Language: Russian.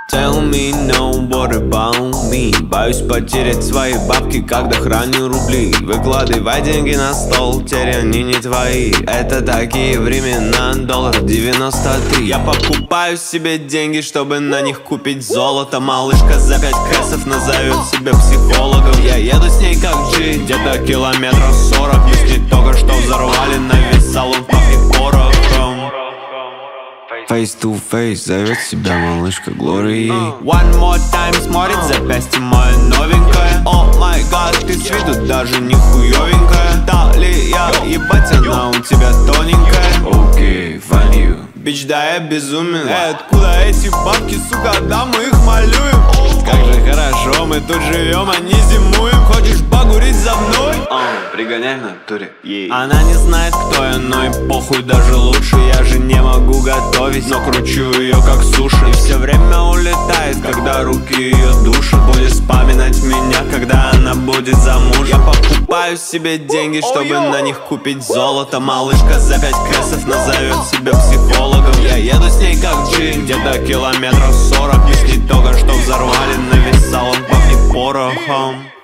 Tell me no what about me. Боюсь потерять свои бабки, когда храню рубли. Выкладывай деньги на стол, теперь они не твои. Это такие времена, $93. Я покупаю себе деньги, чтобы на них купить золото. Малышка за 5 кэсов назовет себя психологом. Я еду с ней как G, где-то километров 40. Если только что взорвали на весь салон, пахнет порохом. Face to face зовет себя малышка Глории. One more time смотрит запястье мое новенькое. О май гад, ты с виду даже не хуёвенькая. Талия, ебать, она у тебя тоненькая. Окей, find you. Бич, да я безумен. Откуда эти бабки, сука, да мы их малюем. Как же хорошо, мы тут живем, а не зимуем. Хочешь погурить за мной? Пригоняй в натуре. Она не знает, кто я, но и похуй, даже лучше. Я же не могу готовить, но кручу ее как суши. И все время улетает, когда руки ее душат. Будет вспоминать меня, когда она будет замужем. Я покупаю себе деньги, чтобы на них купить золото. Малышка за 5 кэсов назовет себя психологом. Я еду с ней как G, где-то километров 40. Если только что взорвали на весь салон, пахнет порохом.